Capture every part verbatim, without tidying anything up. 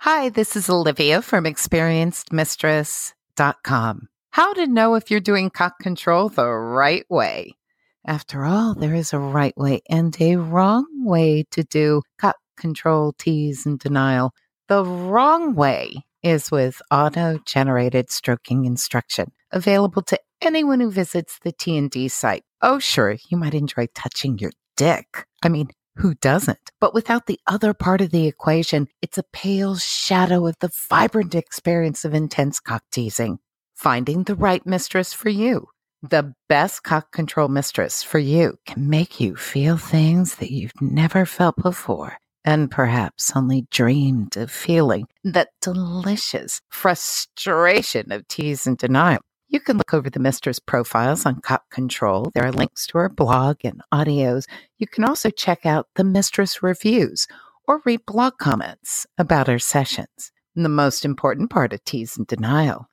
Hi, this is Olivia from experienced mistress dot com. How to know if you're doing cock control the right way. After all, there is a right way and a wrong way to do cock control, tease, and denial. The wrong way is with auto-generated stroking instruction, available to anyone who visits the T and D site. Oh, sure, you might enjoy touching your dick. I mean, who doesn't? But without the other part of the equation, it's a pale shadow of the vibrant experience of intense cock teasing. Finding the right mistress for you. The best cock control mistress for you can make you feel things that you've never felt before and perhaps only dreamed of feeling. That delicious frustration of tease and denial. You can look over the mistress profiles on Cock Control. There are links to her blog and audios. You can also check out the mistress reviews or read blog comments about her sessions. And the most important part of tease and denial,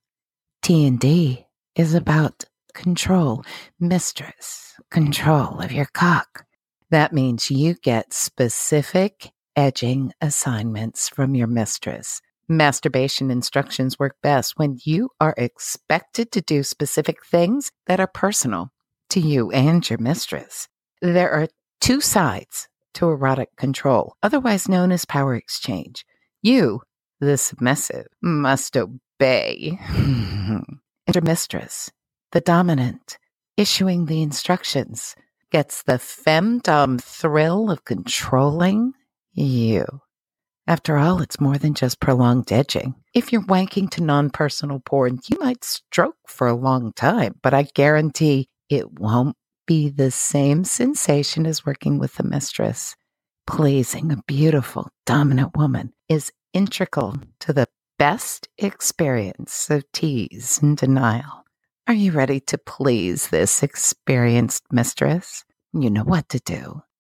T and D, is about control. Mistress, control of your cock. That means you get specific edging assignments from your mistress. Masturbation instructions work best when you are expected to do specific things that are personal to you and your mistress. There are two sides to erotic control, otherwise known as power exchange. You, the submissive, must obey. And your mistress, the dominant, issuing the instructions, gets the femdom thrill of controlling you. After all, it's more than just prolonged edging. If you're wanking to non-personal porn, you might stroke for a long time, but I guarantee it won't be the same sensation as working with a mistress. Pleasing a beautiful, dominant woman is integral to the best experience of tease and denial. Are you ready to please this experienced mistress? You know what to do.